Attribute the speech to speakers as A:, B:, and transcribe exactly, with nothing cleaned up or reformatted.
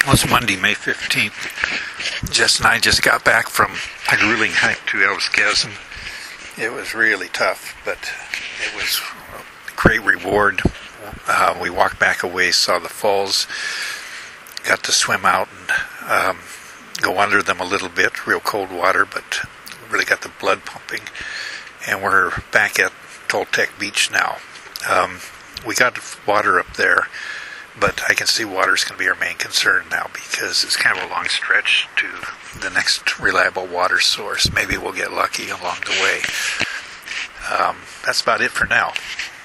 A: It was Monday, May fifteenth. Jess and I just got back from a grueling hike to Elves Chasm. It was really tough, but it was a great reward. Uh, we walked back a ways, saw the falls, got to swim out and um, go under them a little bit, real cold water, but really got the blood pumping. And we're back at Toltec Beach now. Um, we got water up there, but I can see water is going to be our main concern now because it's kind of a long stretch to the next reliable water source. Maybe we'll get lucky along the way. Um, that's about it for now.